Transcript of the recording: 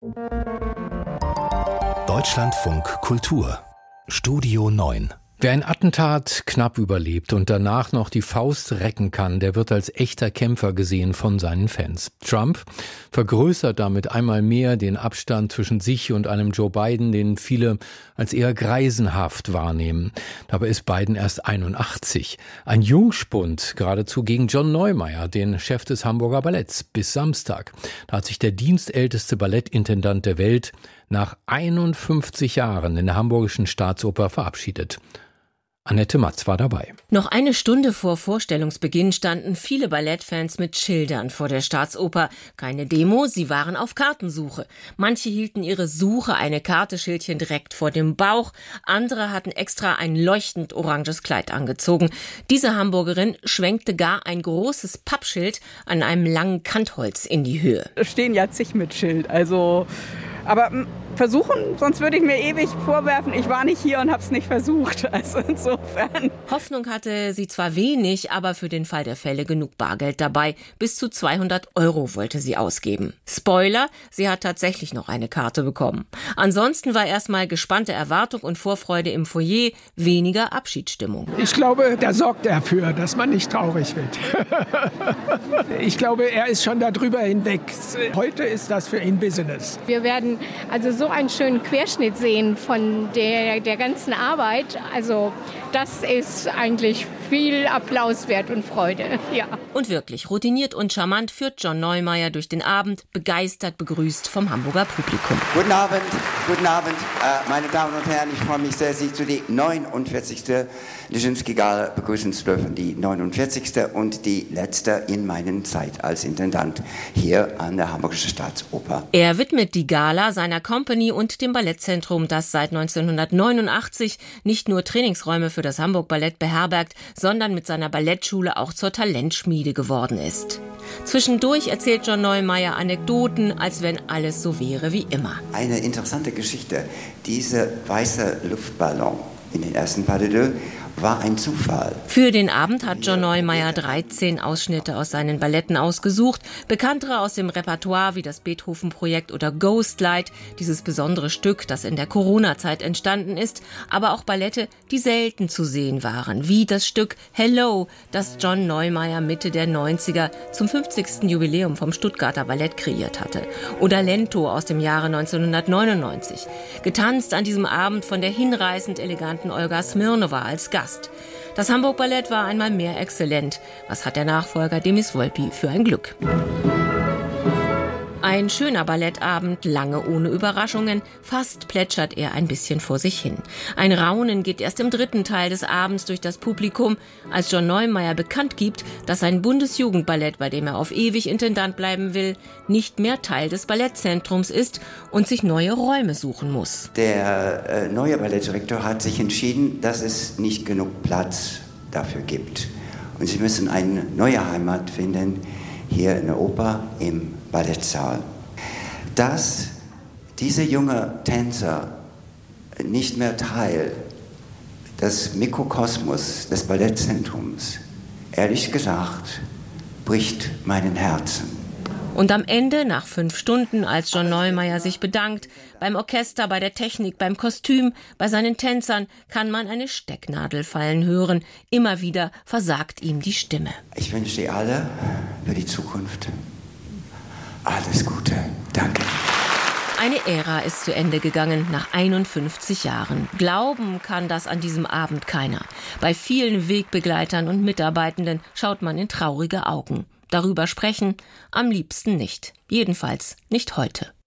Deutschlandfunk Kultur Studio 9. Wer ein Attentat knapp überlebt und danach noch die Faust recken kann, der wird als echter Kämpfer gesehen von seinen Fans. Trump vergrößert damit einmal mehr den Abstand zwischen sich und einem Joe Biden, den viele als eher greisenhaft wahrnehmen. Dabei ist Biden erst 81. Ein Jungspund geradezu gegen John Neumeier, den Chef des Hamburger Balletts, bis Samstag. Da hat sich der dienstälteste Ballettintendant der Welt nach 51 Jahren in der Hamburgischen Staatsoper verabschiedet. Annette Matz war dabei. Noch eine Stunde vor Vorstellungsbeginn standen viele Ballettfans mit Schildern vor der Staatsoper. Keine Demo, sie waren auf Kartensuche. Manche hielten ihre Suche eine Karteschildchen direkt vor dem Bauch. Andere hatten extra ein leuchtend oranges Kleid angezogen. Diese Hamburgerin schwenkte gar ein großes Pappschild an einem langen Kantholz in die Höhe. Es stehen ja zig mit Schild, aber versuchen, sonst würde ich mir ewig vorwerfen, ich war nicht hier und habe es nicht versucht. Also insofern. Hoffnung hatte sie zwar wenig, aber für den Fall der Fälle genug Bargeld dabei. Bis zu 200 € wollte sie ausgeben. Spoiler, sie hat tatsächlich noch eine Karte bekommen. Ansonsten war erstmal gespannte Erwartung und Vorfreude im Foyer, weniger Abschiedsstimmung. Ich glaube, da sorgt er dafür, dass man nicht traurig wird. Ich glaube, er ist schon darüber hinweg. Heute ist das für ihn Business. Wir werden also so einen schönen Querschnitt sehen von der ganzen Arbeit. Also das ist eigentlich viel Applaus wert und Freude. Ja. Und wirklich, routiniert und charmant führt John Neumeier durch den Abend, begeistert begrüßt vom Hamburger Publikum. Guten Abend, meine Damen und Herren. Ich freue mich sehr, Sie zu die 49. Nijinsky-Gala begrüßen zu dürfen. Die 49. und die letzte in meiner Zeit als Intendant hier an der Hamburgischen Staatsoper. Er widmet die Gala seiner Company und dem Ballettzentrum, das seit 1989 nicht nur Trainingsräume für das Hamburg Ballett beherbergt, sondern mit seiner Ballettschule auch zur Talentschmiede geworden ist. Zwischendurch erzählt John Neumeier Anekdoten, als wenn alles so wäre wie immer. Eine interessante Geschichte. Dieser weiße Luftballon in den ersten Pas de deux war ein Zufall. Für den Abend hat John Neumeier 13 Ausschnitte aus seinen Balletten ausgesucht. Bekanntere aus dem Repertoire wie das Beethoven-Projekt oder Ghostlight, dieses besondere Stück, das in der Corona-Zeit entstanden ist, aber auch Ballette, die selten zu sehen waren, wie das Stück Hello, das John Neumeier Mitte der 90er zum 50. Jubiläum vom Stuttgarter Ballett kreiert hatte. Oder Lento aus dem Jahre 1999. Getanzt an diesem Abend von der hinreißend eleganten Olga Smirnova als Gast. Das Hamburg Ballett war einmal mehr exzellent. Was hat der Nachfolger Demis Volpi für ein Glück? Ein schöner Ballettabend, lange ohne Überraschungen. Fast plätschert er ein bisschen vor sich hin. Ein Raunen geht erst im dritten Teil des Abends durch das Publikum, als John Neumeier bekannt gibt, dass sein Bundesjugendballett, bei dem er auf ewig Intendant bleiben will, nicht mehr Teil des Ballettzentrums ist und sich neue Räume suchen muss. Der neue Ballettdirektor hat sich entschieden, dass es nicht genug Platz dafür gibt. Und sie müssen eine neue Heimat finden, hier in der Oper im Ballettsaal. Dass diese junge Tänzer nicht mehr Teil des Mikrokosmos des Ballettzentrums, ehrlich gesagt, bricht meinen Herzen. Und am Ende, nach 5 Stunden, als John Neumeier sich bedankt, beim Orchester, bei der Technik, beim Kostüm, bei seinen Tänzern, kann man eine Stecknadel fallen hören. Immer wieder versagt ihm die Stimme. Ich wünsche dir alle für die Zukunft alles Gute. Danke. Eine Ära ist zu Ende gegangen nach 51 Jahren. Glauben kann das an diesem Abend keiner. Bei vielen Wegbegleitern und Mitarbeitenden schaut man in traurige Augen. Darüber sprechen am liebsten nicht. Jedenfalls nicht heute.